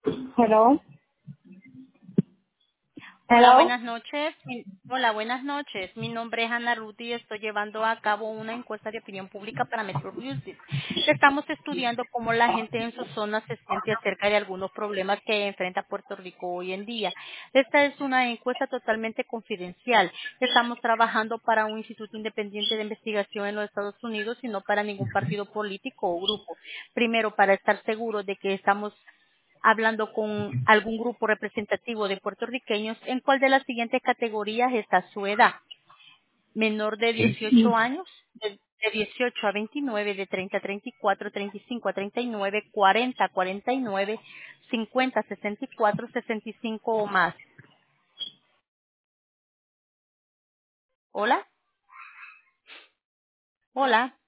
Hello. Hola, Hello. buenas noches. Hola, buenas noches. Mi nombre es Ana Ruth y estoy llevando a cabo una encuesta de opinión pública para Metro Music. Estamos estudiando cómo la gente en su zona se siente acerca de algunos problemas que enfrenta Puerto Rico hoy en día. Esta es una encuesta totalmente confidencial. Estamos trabajando para un instituto independiente de investigación en los Estados Unidos y no para ningún partido político o grupo. Primero, para estar seguros de que estamos hablando con algún grupo representativo de puertorriqueños, ¿en cuál de las siguientes categorías está su edad? Menor de 18 años, de 18 a 29, de 30 a 34, 35 a 39, 40 a 49, 50 a 64, 65 o más. Hola, hola.